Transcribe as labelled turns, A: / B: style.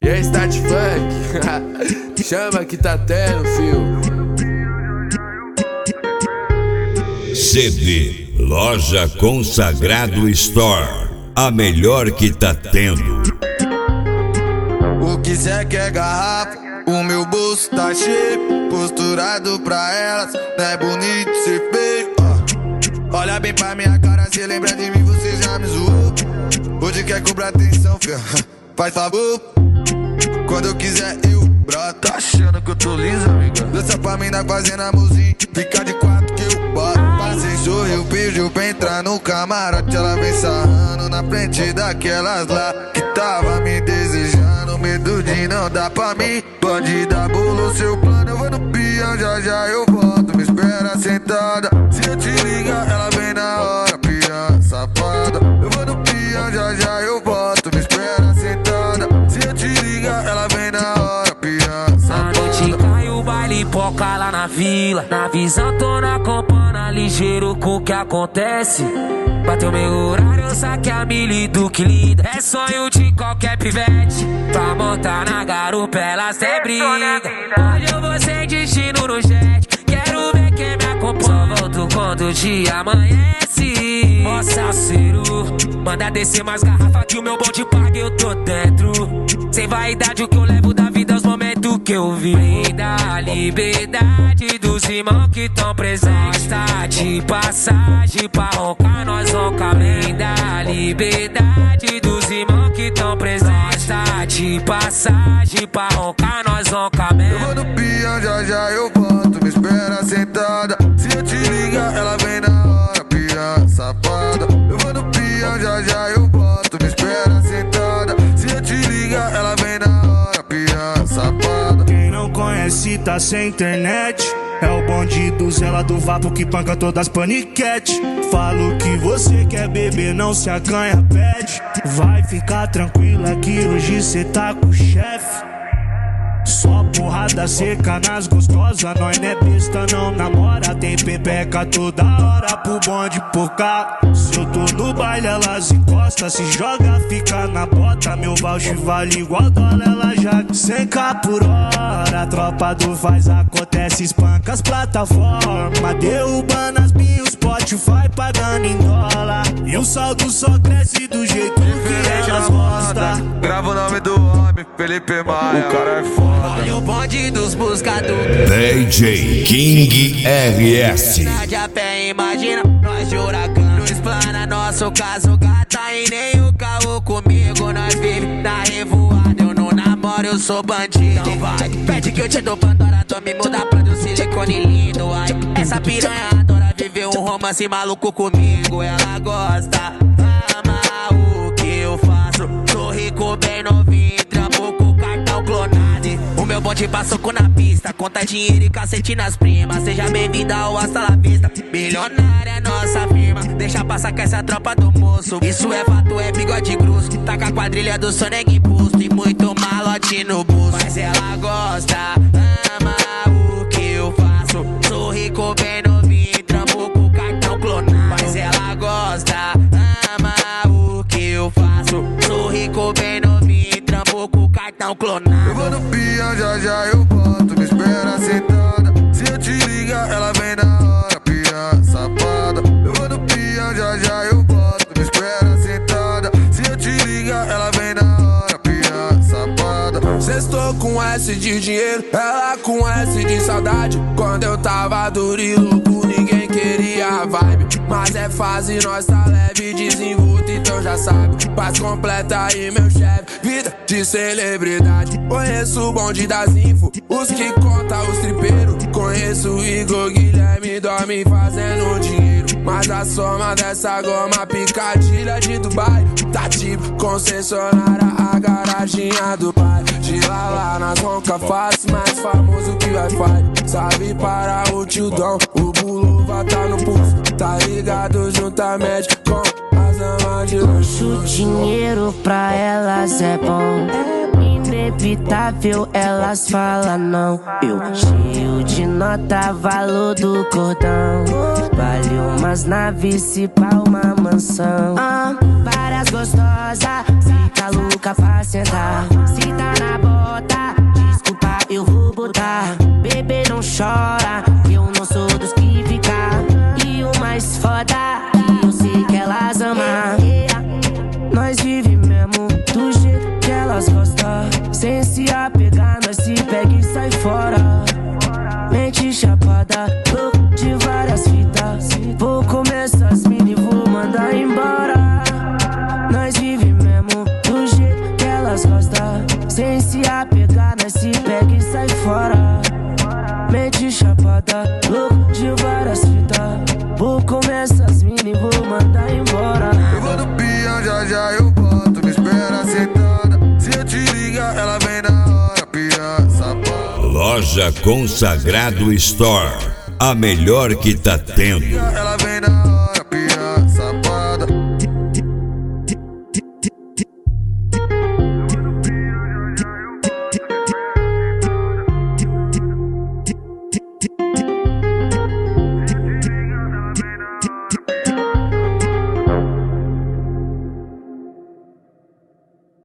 A: E aí, Start Funk? Chama que tá tendo, fio.
B: CD Loja Consagrado Store, a melhor que tá tendo.
C: O que cê quer garrafa? O meu bolso tá cheio, posturado pra elas, não é bonito ser feio. Olha bem pra minha cara, cê lembra de mim, você já me zoou. Hoje quer cobrar atenção, fia, faz favor. Quando eu quiser eu broto. Tá achando que eu tô liso, amiga? Dança pra mim na fazenda, amorzinho, fica de quatro que eu boto. Passei sorriu, pediu pra entrar no camarote. Ela vem sarrando na frente daquelas lá que tava me desejando. Medo de não dar pra mim. Bandida bolou seu plano, eu vou no peão, já eu volto. Me espera sentada, se eu te ligar ela vem na hora. Piranha safada, eu vou no peão, já eu volto. Me espera sentada, se eu te ligar ela vem na hora. Piranha safada.
D: A noite cai o baile poca lá na vila. Na visão tô na campana, ligeiro com o que acontece. Bateu meu horário, eu saquei a mili do que linda. É sonho de qualquer pivete, pra montar na garupa elas têm briga. Hoje eu vou sem destino no jet, quero ver quem me acompanha. Só volto quando o dia amanhece. Ó salseiro, manda descer mais garrafa que o meu bonde paga, eu tô dentro. Sem vaidade o que eu levo da vida, os momentos que eu vi. Da liberdade dos irmãos que tão presentes. Tá de passagem pra roncar, nós ronca bem. Da liberdade dos irmãos que tão presentes. Tá de passagem pra roncar, nós ronca bem.
C: Eu vou no peão, já eu volto. Me espera sentada, se eu te ligar ela vem na hora. Piranha safada, eu vou no peão, já eu volto. Me espera sentada, se eu te ligar ela vem na hora. Piranha safada.
E: Quem não conhece tá sem internet. É o bonde do Zela do Vapo que panca todas as paniquete. Falo que você quer beber, não se acanha, pede. Vai ficar tranquila que hoje cê tá com o chefe. Só porrada seca nas gostosas, nós não é besta, não namora. Tem pepeca toda hora pro bonde por cá. Se eu tô no baile, elas encostam, se joga, fica na bota. Meu voucher vale igual dólar, ela já 100k por hora. A tropa do faz acontece, espanca as plataformas, derrubando as minhas, Spotify pagando em dólar. E o saldo só cresce do jeito que elas gostam.
C: Grava o nome do homem, Felipe Maia. O cara é foda.
D: Olha o bonde dos buscadores.
B: DJ King RS.
D: A pé, imagina nós de huracão. Explana nosso caso, gata, e nem o caô comigo. Nós vive na revoada, eu não namoro, eu sou bandido. Então vai, pede que eu te dou Pandora, tô me muda pra do silicone lindo. Ai, essa piranha adora viver um romance maluco comigo. Ela gosta, ama o que eu faço. Sou rico, bem novinho, trampo com cartão clonado. O meu bonde passou na pista, conta dinheiro e cacete nas primas. Seja bem-vinda ao Hasta La Vista, milionária é nossa firma. Deixa passar com essa tropa do moço, isso é fato, é bigode grosso. Tá com a quadrilha do Sonic Impulso e muito malote no bolso. Mas ela gosta, ama o que eu faço. Sou rico, bem novinho, trampo com cartão clonado. Mas ela gosta, ama o que eu faço. Sou rico, bem novinho, trampo com cartão clonado.
C: Eu vou no peão, já eu volto. Me espera sentada, se eu te ligar ela vem na hora. Piranha safada, eu vou no peão, já eu volto. Me espera sentada, se eu te ligar ela vem na hora. Piranha safada.
A: Sextou com S de dinheiro, ela com S de saudade. Quando eu tava duro e louco, ninguém queria a vibe. Mas é fase, nós tá leve, desenvolto, então já sabe. Paz completa aí, meu chefe, vida de celebridade. Conheço o bonde das info, os que conta os tripeiros. Conheço o Igor Guilherme, dorme fazendo dinheiro. Mas a soma dessa goma picadilha de Dubai tá tipo concessionária, a garaginha do pai. De lá nós ronca fácil, mais famoso que Wi-Fi. Sabe para o tio Dom, o Bulova tá no pulso. Tá ligado juntamente com as amas de luxo.
F: O dinheiro pra elas é bom, inevitável elas falam não. Eu cheio de nota, valor do cordão. Vale umas naves, se pá uma mansão. Várias gostosas, fica louca pra sentar. Se tá na boca se apegar, nós se pega e sai fora. Mente chapada, louco de várias fitas. Vou comer essas mini, vou mandar embora. Nós vive mesmo do jeito que elas gostam. Sem se apegar, nós se pega e sai fora. Mente chapada, louco de várias fitas. Vou comer essas mini, vou mandar embora.
C: Eu vou no pião, já já eu boto, me espera sentada. Se eu te ligar, ela vem na hora, pião, sapato.
B: Loja Consagrado Store, a melhor que tá tendo.
C: Ela vem